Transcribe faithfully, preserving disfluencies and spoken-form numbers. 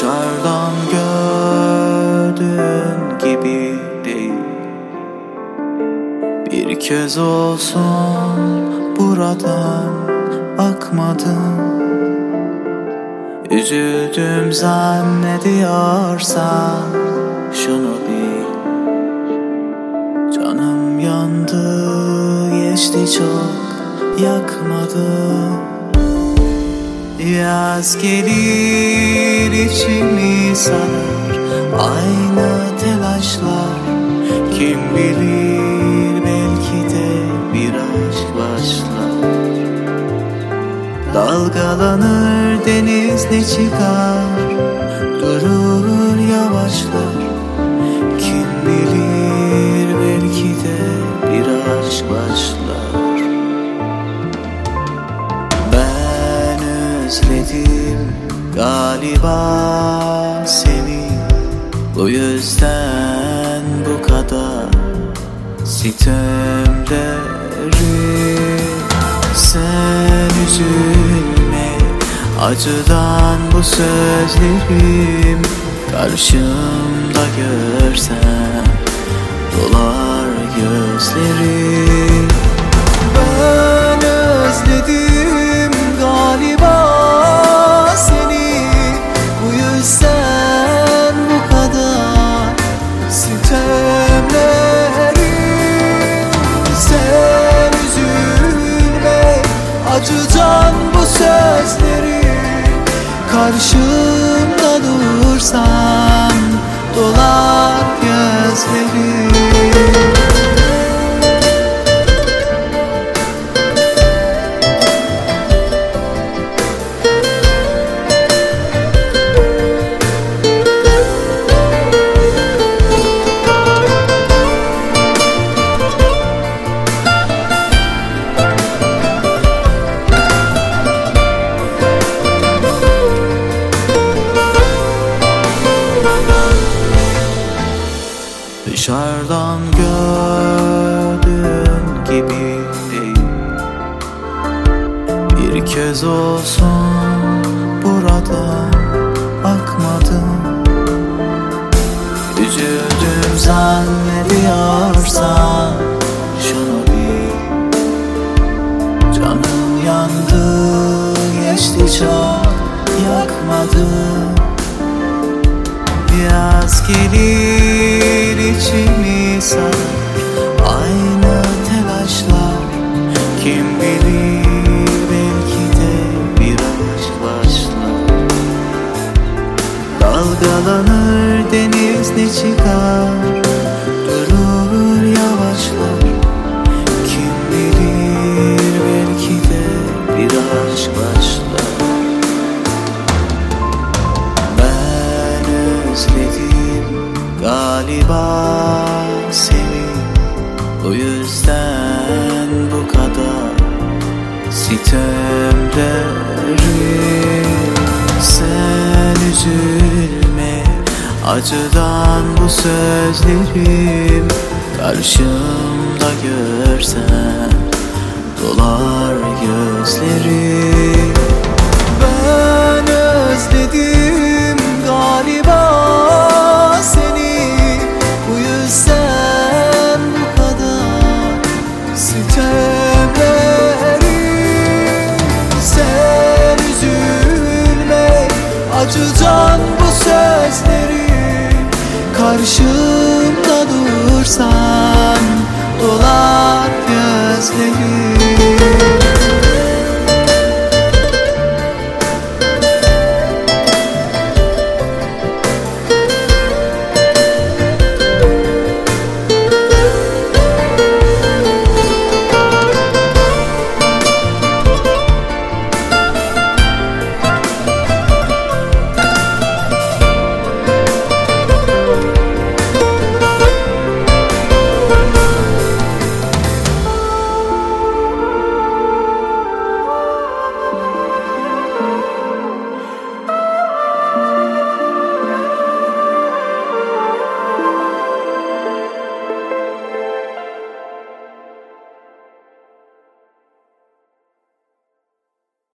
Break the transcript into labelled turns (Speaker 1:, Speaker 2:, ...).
Speaker 1: Dışarıdan gördüğün gibi değil. Bir kez olsun buradan bakmadım. Üzüldüm zannediyorsan şunu bil. Canım yandı, geçti çok, yakmadım. Yaz gelir içimi sarar, aynı telaşlar. Kim bilir belki de bir aşk başlar. Dalgalanır deniz, ne çıkar, durur yavaşlar. Kim bilir belki de bir aşk başlar. Ben özledim galiba seni, bu yüzden bu kadar sitemlerim. Sen üzülme, acıdan bu sözlerim. Karşımda görsen dolar gözlerim. Ben özledim galiba seni, bu yüzden bu kadar sitemlerim. Sen üzülme, acıdan bu sözleri. Karşımda dursan dolar gözlerim. Dışarıdan gördüğün gibi değil. Bir kez olsun buradan bakmadım. Üzüldüm zannediyorsan şunu bil. Canım yandı, geçti çok, yakmadım. Yaz gelir içimi sarar, aynı telaşlar. Kim bilir belki de bir aşk başlar. Dalgalanır deniz, ne çıkar, durur yavaşlar. Kim bilir belki de bir aşk başlar. Özledim galiba seni, o yüzden bu kadar sitemlerim. Sen üzülme, acıdan bu sözlerim. Karşımda görsen dolar gözlerim. Ben özledim galiba seni, bu yüzden bu kadar sitemlerim. Sen üzülme, acıdan bu sözlerim. Karşımda dursan dolar gözlerim.